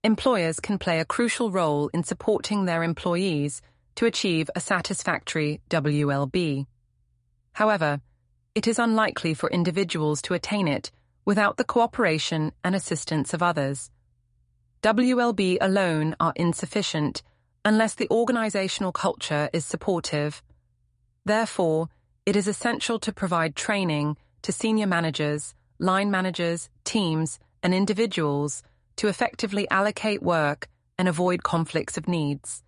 employers can play a crucial role in supporting their employees to achieve a satisfactory WLB. However, it is unlikely for individuals to attain it without the cooperation and assistance of others. WLB alone are insufficient unless the organizational culture is supportive. Therefore, it is essential to provide training to senior managers, line managers, teams, and individuals to effectively allocate work and avoid conflicts of needs.